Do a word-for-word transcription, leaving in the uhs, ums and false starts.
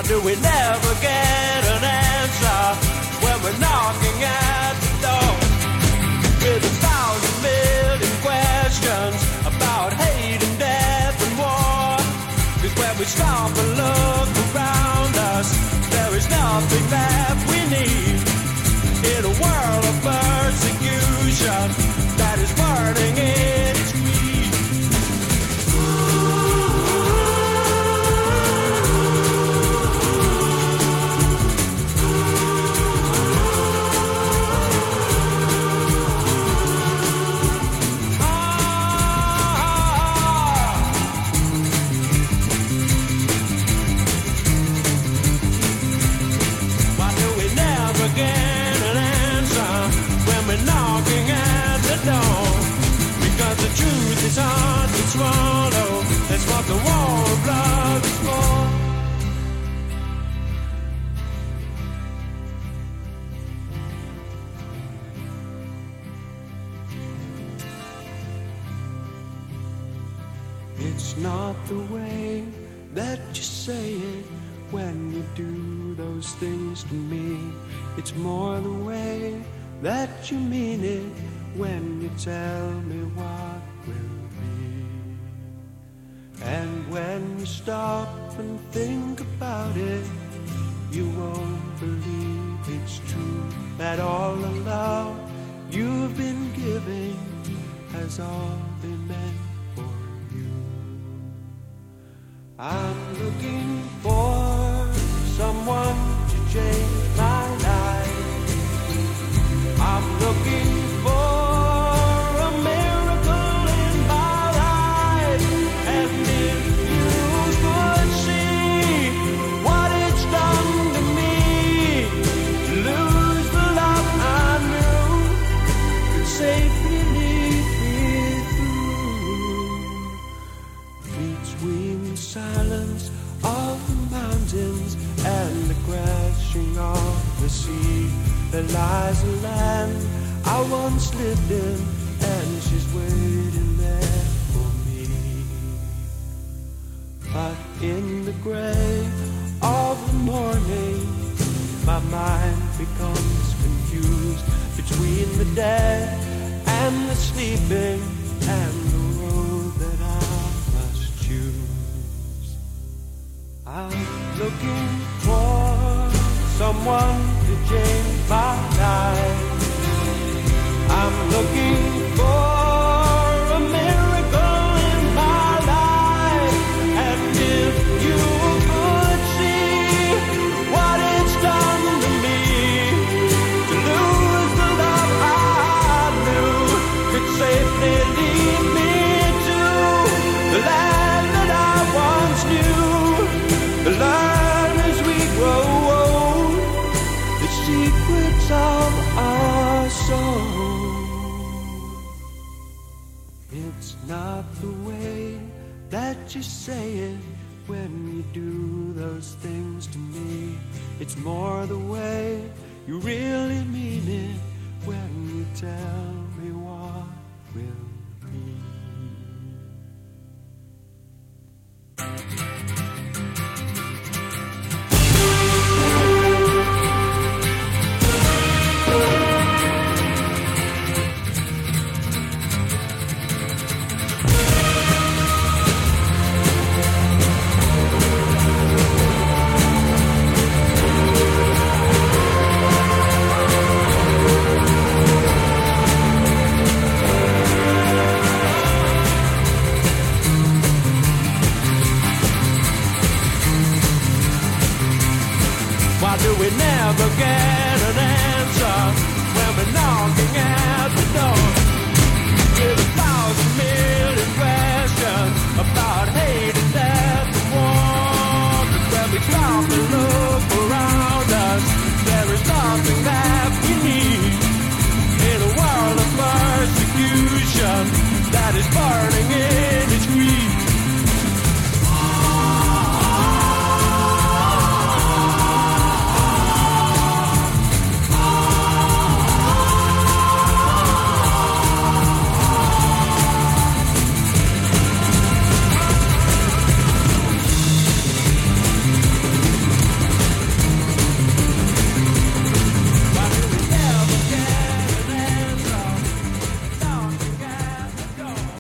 do we never get an answer when we're knocking at the door with a thousand million questions about hate and death and war? Cause when we stop and look around us, there is nothing that we need in a world of persecution that is burning in its greed. Because the truth is hard to swallow. That's what the war of love is for. It's not the way that you say it when you do those things to me. It's more the way that you mean it when you tell me what will be. And when you stop and think about it, you won't believe it's true that all the love you've been giving has all been meant for you. I'm looking for someone to change my life. I'm looking for a miracle in my life. And if you could see what it's done to me, to lose the love I knew could safely lead me through. Between the silence of the mountains and the crashing of the sea, there lies a land I once lived in, and she's waiting there for me. But in the gray of the morning, my mind becomes confused between the dead and the sleeping and the road that I must choose. I'm looking for someone to change my life. I'm looking for a miracle in my life. And if you could see what it's done to me, to lose the love I knew could safely lead me to the land that I once knew, the land as we grow old, the secrets of our soul. It's not the way that you say it when you do those things to me. It's more the way you really mean it